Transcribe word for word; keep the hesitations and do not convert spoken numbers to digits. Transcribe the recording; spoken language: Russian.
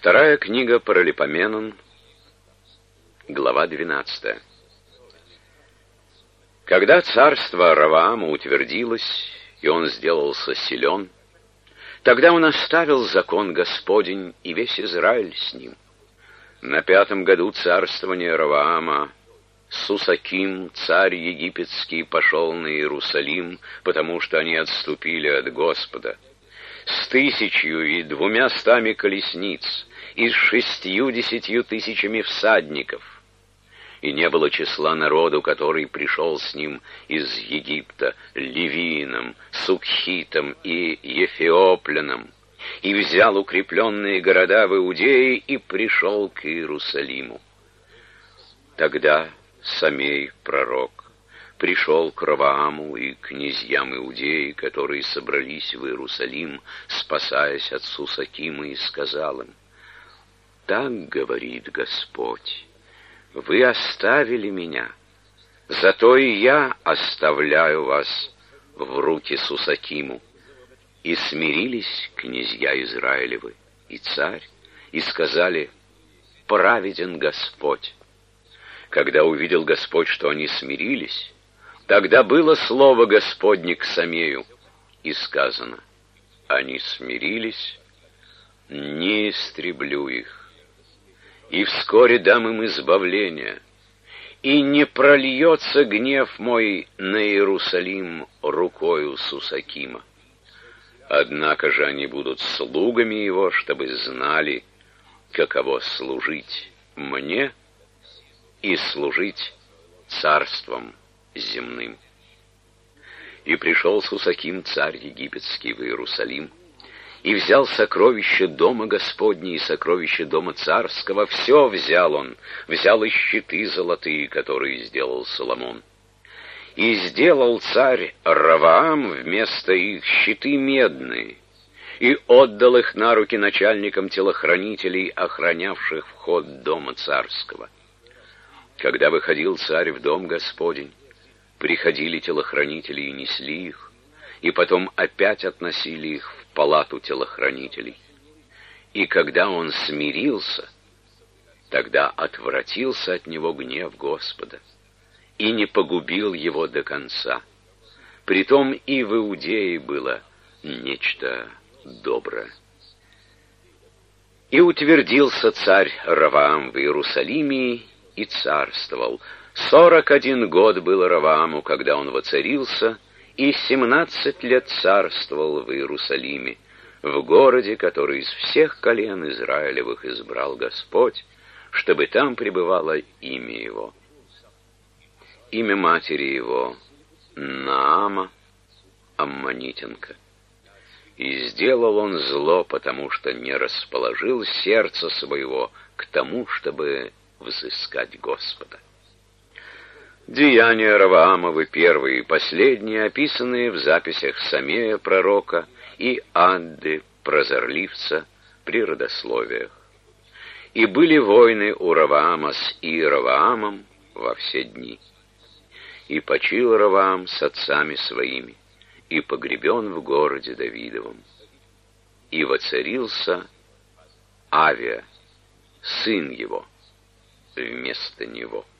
Вторая книга Паралипоменон, глава двенадцатая. Когда царство Ровоама утвердилось, и он сделался силен, тогда он оставил закон Господень, и весь Израиль с ним. На пятом году царствования Ровоама Сусаким, царь египетский, пошел на Иерусалим, потому что они отступили от Господа, с тысячью и двумя стами колесниц, и с шестью десятью тысячами всадников. И не было числа народу, который пришел с ним из Египта, Ливином, Сукхитом и Ефиопляном, и взял укрепленные города в Иудее и пришел к Иерусалиму. Тогда Самей, пророк, пришел к Ровоаму и князьям Иудеи, которые собрались в Иерусалим, спасаясь от Сусакима, и сказал им: «Так говорит Господь, вы оставили меня, зато и я оставляю вас в руки Сусакиму». И смирились князья Израилевы и царь, и сказали: «Праведен Господь». Когда увидел Господь, что они смирились, тогда было слово Господне к Самею, и сказано: «Они смирились, не истреблю их, и вскоре дам им избавление, и не прольется гнев мой на Иерусалим рукою Сусакима. Однако же они будут слугами его, чтобы знали, каково служить мне и служить царством земным». И пришел Сусаким, царь египетский, в Иерусалим, и взял сокровища дома Господня и сокровища дома царского. Все взял он, взял и щиты золотые, которые сделал Соломон. И сделал царь Ровоам вместо их щиты медные, и отдал их на руки начальникам телохранителей, охранявших вход дома царского. Когда выходил царь в дом Господень, приходили телохранители и несли их, и потом опять относили их в палату телохранителей. И когда он смирился, тогда отвратился от него гнев Господа, и не погубил его до конца. Притом и в Иудее было нечто доброе. И утвердился царь Ровоам в Иерусалиме, и царствовал. Сорок один год было Ровоаму, когда он воцарился, и семнадцать лет царствовал в Иерусалиме, в городе, который из всех колен Израилевых избрал Господь, чтобы там пребывало имя его. Имя матери его Наама, аммонитянка. И сделал он зло, потому что не расположил сердце своего к тому, чтобы взыскать Господа. Деяния Ровоамовы, первые и последние, описанные в записях Самея пророка и Адды, прозорливца, при родословиях. И были войны у Ровоама с Иеровоамом во все дни. И почил Ровоам с отцами своими, и погребен в городе Давидовом. И воцарился Авия, сын его, вместо него.